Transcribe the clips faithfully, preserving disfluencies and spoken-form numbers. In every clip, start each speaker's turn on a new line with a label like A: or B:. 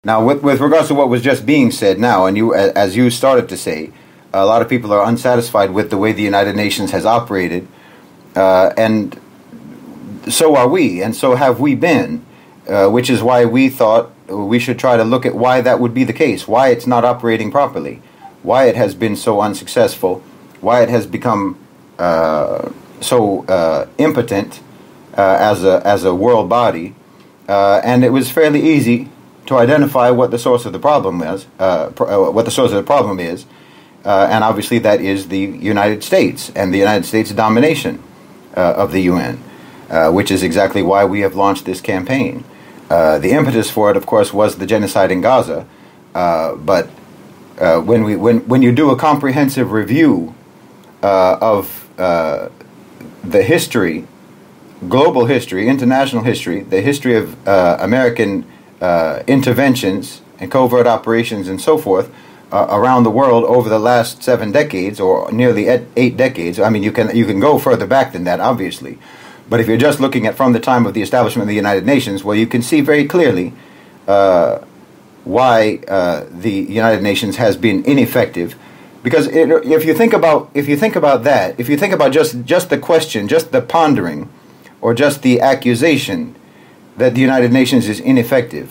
A: Now, with, with regards to what was just being said now, and you, as you started to say, a lot of people are unsatisfied with the way the United Nations has operated, uh, and so are we, and so have we been, uh, which is why we thought we should try to look at why that would be the case, why it's not operating properly, why it has been so unsuccessful, why it has become uh, so uh, impotent uh, as a as a world body, uh, and it was fairly easy to identify what the source of the problem is, uh, pr- uh, what the source of the problem is, uh, and obviously that is the United States and the United States domination uh, of the U N, uh, which is exactly why we have launched this campaign. Uh, the impetus for it, of course, was the genocide in Gaza, uh, but uh, when we when when you do a comprehensive review uh, of uh, the history, global history, international history, the history of uh, American Uh, interventions and covert operations and so forth uh, around the world over the last seven decades or nearly eight, eight decades. I mean, you can you can go further back than that, obviously. But if you're just looking at from the time of the establishment of the United Nations, well, you can see very clearly uh, why uh, the United Nations has been ineffective. Because it, if you think about if you think about that, if you think about just just the question, just the pondering, or just the accusation that the United Nations is ineffective,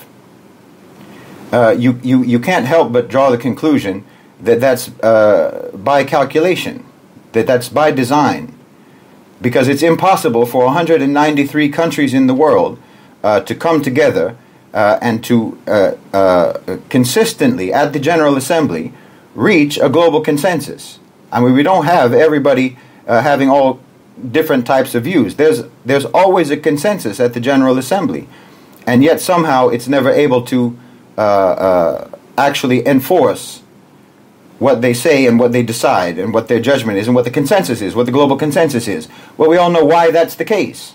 A: uh, you, you, you can't help but draw the conclusion that that's uh, by calculation, that that's by design, because it's impossible for one hundred ninety-three countries in the world uh, to come together uh, and to uh, uh, consistently, at the General Assembly, reach a global consensus. I mean, we don't have everybody uh, having all different types of views. There's there's always a consensus at the General Assembly, and yet somehow it's never able to uh, uh, actually enforce what they say and what they decide and what their judgment is and what the consensus is, what the global consensus is. Well, we all know why that's the case.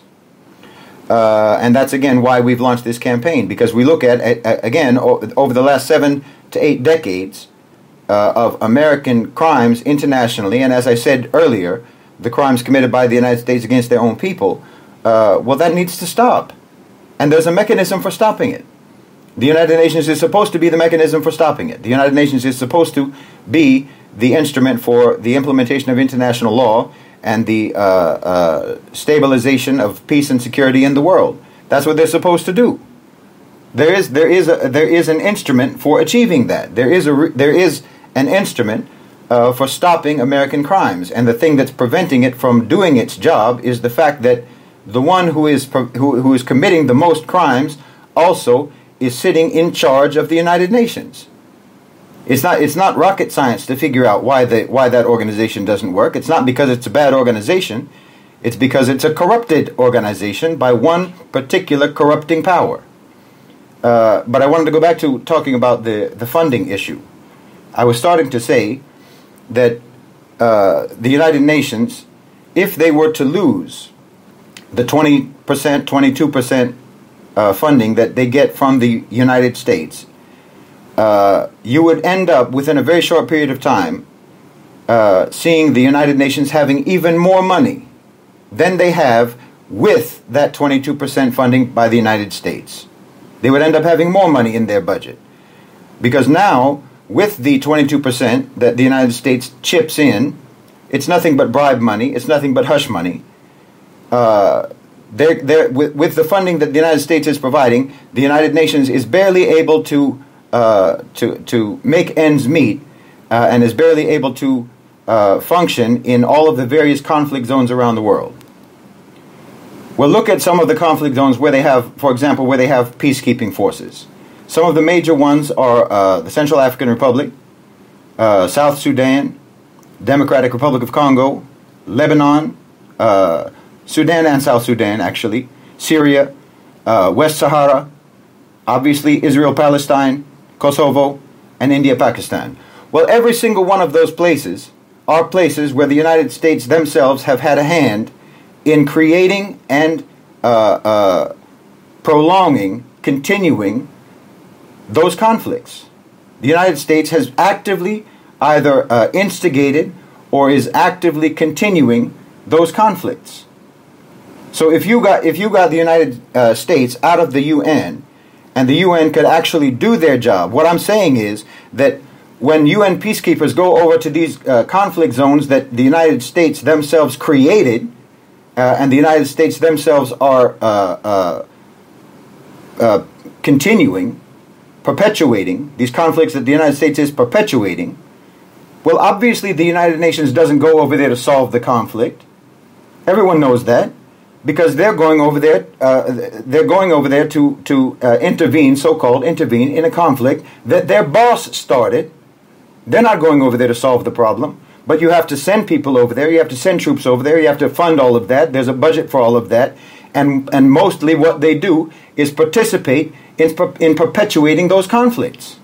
A: Uh, and that's, again, why we've launched this campaign, because we look at, at again, o- over the last seven to eight decades uh, of American crimes internationally, and as I said earlier, the crimes committed by the United States against their own people, uh, well, that needs to stop. And there's a mechanism for stopping it. The United Nations is supposed to be the mechanism for stopping it. The United Nations is supposed to be the instrument for the implementation of international law and the uh, uh, stabilization of peace and security in the world. That's what they're supposed to do. There is there is a, there is an instrument for achieving that. There is a there is an instrument Uh, for stopping American crimes, and the thing that's preventing it from doing its job is the fact that the one who is who, who is committing the most crimes also is sitting in charge of the United Nations. It's not it's not rocket science to figure out why the why that organization doesn't work. It's not because it's a bad organization. It's because it's a corrupted organization by one particular corrupting power. Uh, but I wanted to go back to talking about the, the funding issue. I was starting to say that uh, the United Nations, if they were to lose the twenty percent, twenty-two percent uh, funding that they get from the United States, uh, you would end up within a very short period of time uh, seeing the United Nations having even more money than they have with that twenty-two percent funding by the United States. They would end up having more money in their budget. Because now, with the twenty-two percent that the United States chips in, it's nothing but bribe money, it's nothing but hush money. Uh, they're, they're, with, with the funding that the United States is providing, the United Nations is barely able to uh, to, to make ends meet uh, and is barely able to uh, function in all of the various conflict zones around the world. Well, look at some of the conflict zones where they have, for example, where they have peacekeeping forces. Some of the major ones are uh, the Central African Republic, uh, South Sudan, Democratic Republic of Congo, Lebanon, uh, Sudan and South Sudan, actually, Syria, uh, West Sahara, obviously Israel-Palestine, Kosovo, and India-Pakistan. Well, every single one of those places are places where the United States themselves have had a hand in creating and uh, uh, prolonging, continuing those conflicts. The United States has actively either uh, instigated or is actively continuing those conflicts. So if you got if you got the United uh, States out of the U N and the U N could actually do their job. What I'm saying is that when U N peacekeepers go over to these uh, conflict zones that the United States themselves created, uh, and the United States themselves are uh, uh, uh, continuing, perpetuating, these conflicts that the United States is perpetuating, well, obviously the United Nations doesn't go over there to solve the conflict. Everyone knows that, because they're going over there. Uh, they're going over there to to uh, intervene, so-called intervene in a conflict that their boss started. They're not going over there to solve the problem, but you have to send people over there. You have to send troops over there. You have to fund all of that. There's a budget for all of that, and and mostly what they do is participate in in perpetuating those conflicts.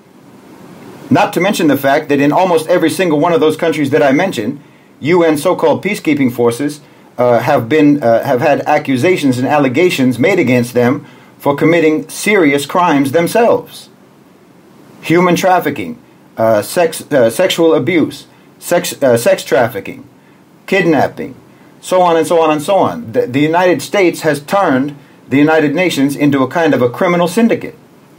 A: Not to mention the fact that in almost every single one of those countries that I mentioned, U N so-called peacekeeping forces uh, have been uh, have had accusations and allegations made against them for committing serious crimes themselves: human trafficking, uh, sex, uh, sexual abuse, sex, uh, sex trafficking, kidnapping, so on and so on and so on. The, the United States has turned the United Nations into a kind of a criminal syndicate.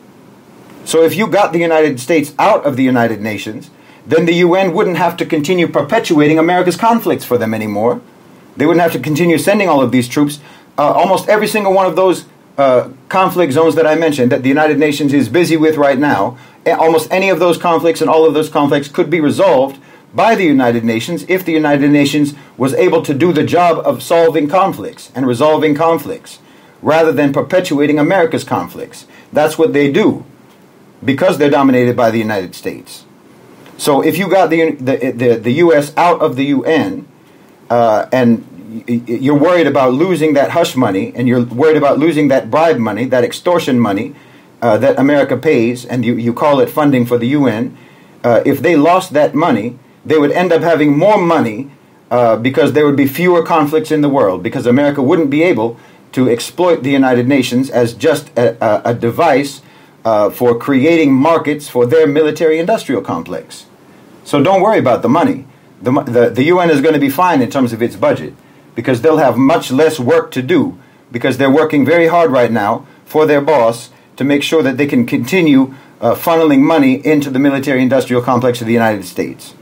A: So if you got the United States out of the United Nations, then the U N wouldn't have to continue perpetuating America's conflicts for them anymore. They wouldn't have to continue sending all of these troops. Uh, almost every single one of those uh, conflict zones that I mentioned that the United Nations is busy with right now, almost any of those conflicts and all of those conflicts could be resolved by the United Nations if the United Nations was able to do the job of solving conflicts and resolving conflicts, rather than perpetuating America's conflicts. That's what they do, because they're dominated by the United States. So if you got the the the, the U S out of the U N, uh, and you're worried about losing that hush money, and you're worried about losing that bribe money, that extortion money uh, that America pays, and you, you call it funding for the U N, uh, if they lost that money, they would end up having more money uh, because there would be fewer conflicts in the world, because America wouldn't be able to exploit the United Nations as just a, a, a device uh, for creating markets for their military-industrial complex. So don't worry about the money. The, the, the U N is going to be fine in terms of its budget, because they'll have much less work to do, because they're working very hard right now for their boss to make sure that they can continue uh, funneling money into the military-industrial complex of the United States.